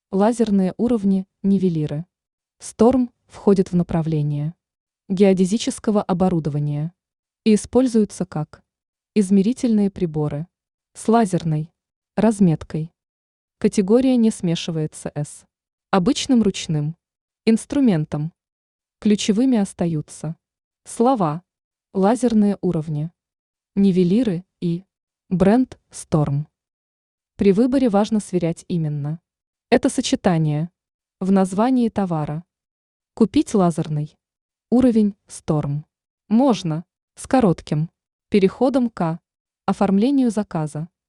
Лазерные уровни, нивелиры. Storm входит в направление геодезического оборудования и используются как измерительные приборы с лазерной разметкой. Категория не смешивается с обычным ручным инструментом. Ключевыми остаются слова «лазерные уровни», «нивелиры» и «бренд Storm». При выборе важно сверять именно это сочетание в названии товара. Купить лазерный уровень Storm можно с коротким переходом к оформлению заказа.